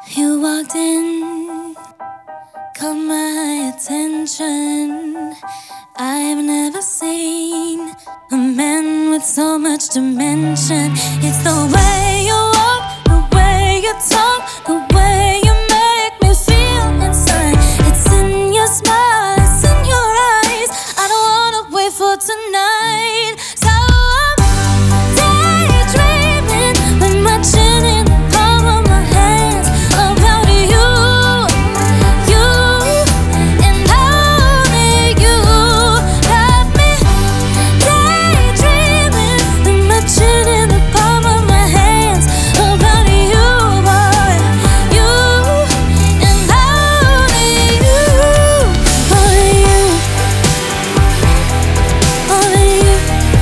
You walked in, caught my attention. I've never seen a man with so much dimension. It's the way you walk, the way you talk, the way you make me feel inside. It's in your smile, it's in your eyes. I don't wanna wait for tonight. So I'm daydreaming with my chin in the palm of my hands about you, you, and only you. Got me daydreaming with my chin in the palm of my hands about you, boy, you, and only you, only you, only you,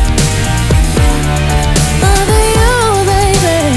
only you, baby.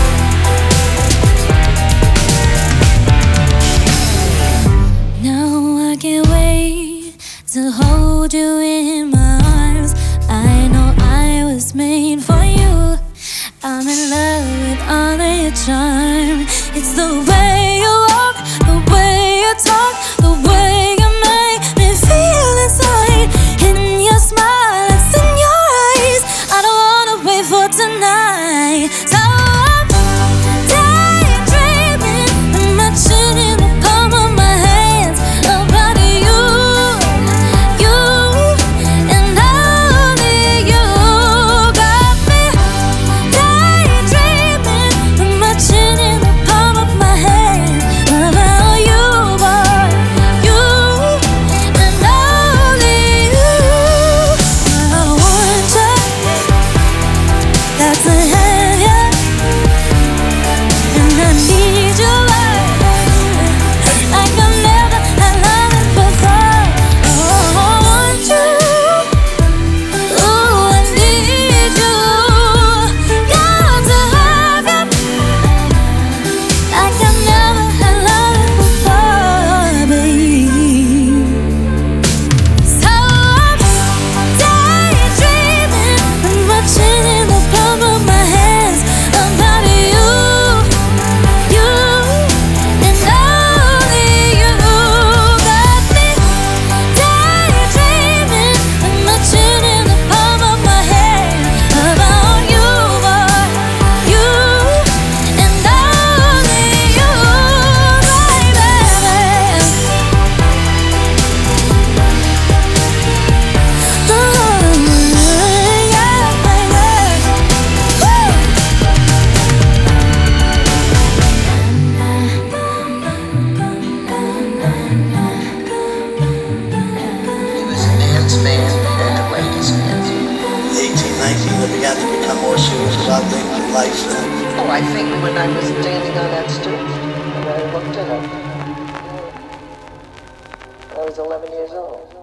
Now I can't wait to hold you in my arms. I know I was made for you. I'm in love with all of your charm. It's the way you walk, the way you talk, the way you make me feel inside. In your smile, it's in your eyes. I don't wanna wait for tonight. So I'm daydreaming with my chin in the palm of my hands about you, you, and only you. Got me daydreaming with my chin in the palm of my hand about you, boy, you, and only you. I want you, got to have you, and I need you like I've never had loving before. Oh, I want you, ooh, I need you, got to have you like I've never had loving before, babe. So I'm daydreaming with my chin in the palm of my hands about you, you, and only you. Got me daydreaming with my chin in the palm of my hand about you, boy, you, and only you, baby. Yeah, He was a man's man and a ladies' man. 18, 19, I began to become more serious about things in life. Oh, I think when I was standing on that stoop, and I looked at him, I was 11 years old.